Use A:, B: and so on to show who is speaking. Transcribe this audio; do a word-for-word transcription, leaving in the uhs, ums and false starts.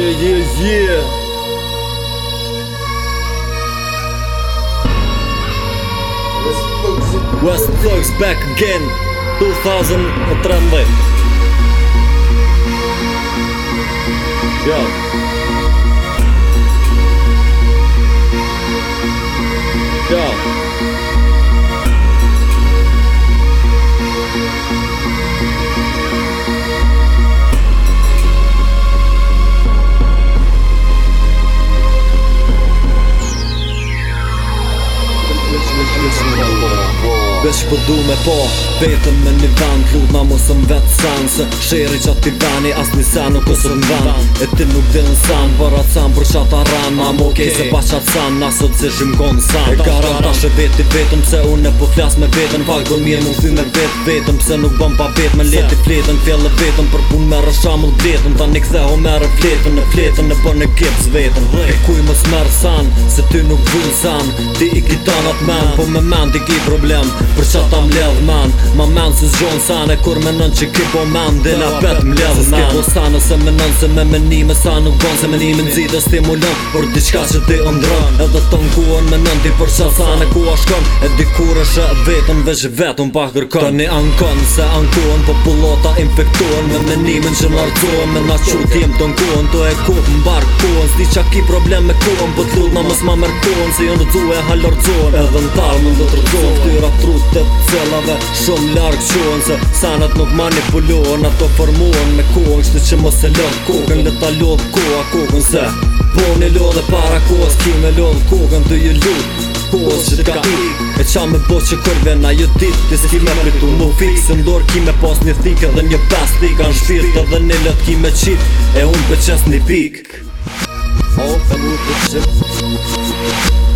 A: Yeah, yeah, yeah. West Thugs back again, twenty thirteen. Yeah. Yeah. Vesh po du me po vetëm me një vend, lutna mos më vetë san se sheri qatë t'i veni as një sen nuk ose m'ven. E ti nuk din san, për atë san për qatë aran ma më okej se pa qatë san, na sot se shim konë san. E garanta shë veti vetëm pse unë e po flas me vetën, pak do mirë mu thy me vetë vetëm pse nuk bëm pa vetë me leti fletën, fjellë vetëm për pun me rëshamull vetën, ta një kthe ho merë fletën, e fletën e bën e kips vetën. E kuj mos merë san, se ty nuk vun san, ti i kitanat men, po me men ti ki problem. Për qata m'ledh man, ma men se zgjon sane, kur menon që ki po men, dina pet m'ledh man. S'ke po sane se menon se me menime sa nuk bon, se menime n'zid e stimulon, por diqka që ti ndron. Edhe të n'kuon menon ti për qa sane ku a shkon, e dikur është e vetën veç vetën pa kërkon. Tani ankon se ankon, popullota infektuon, me menimin që nartohen, me na qut jem të n'kuon, to e kup m'bark kuon, s'di qa ki problem me kuon, po t'lut na mos ma merkuon, se jo në dzu e halorzohen. Edhe n'tar më do t'rëzohen, këtyra trutet cellave shumë larg qohen, se sanat nuk manipulohen, ato formohen me kohën, kështu që mos e lodh kokën, le ta lodh koha kokën, se po një lodhe para kohës, ki me lodh kokën, dhe ju lut kohës që t'ka ik, e qa me bo që kur vena ju dit, ti s'ki me pritu mu fik, se ndor ki me pas një thik edhe një pes thik, anë shpirt edhe një let ki me qit, e unë për qes një pik. Oh, e mu të qip